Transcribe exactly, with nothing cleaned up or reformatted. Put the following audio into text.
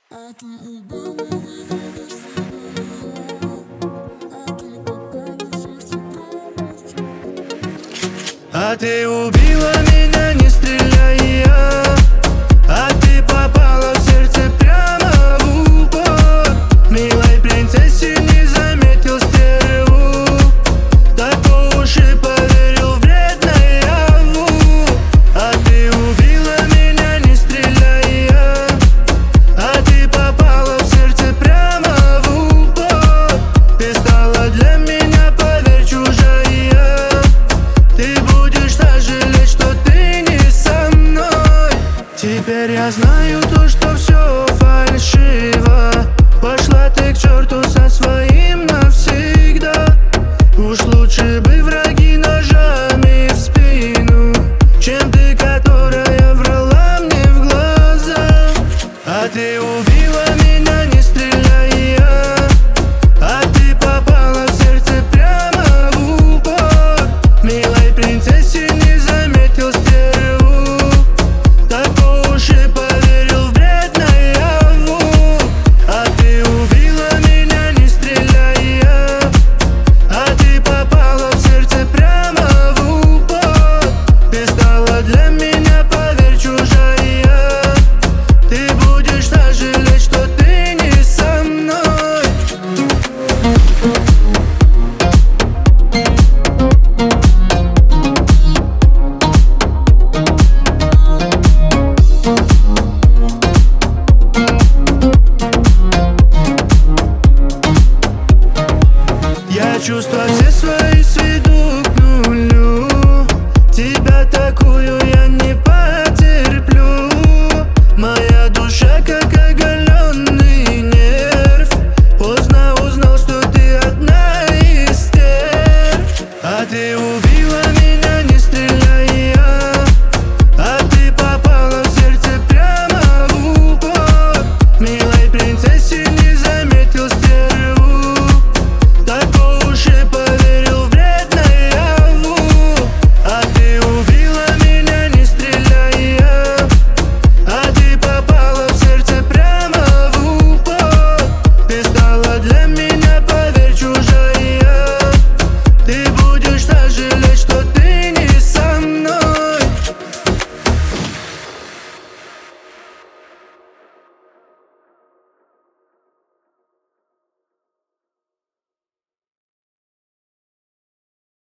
А ты убила меня, не стреляя, а ты попала в сердце прямо в упор. Милой принцессе не заметил стерву, так по уши поверил в бред наяву. А ты убила меня, не стреляя, а ты попала в сердце прямо в упор. Ты стала для меня, поверь, чужая. Ты будешь сожалеть, что ты не со мной. Теперь я знаю то, что все фальшиво. Пошла ты к черту со своим навсегда. Уж лучше бы враги ножами в спину, чем ты, которая врала мне в глаза. А ты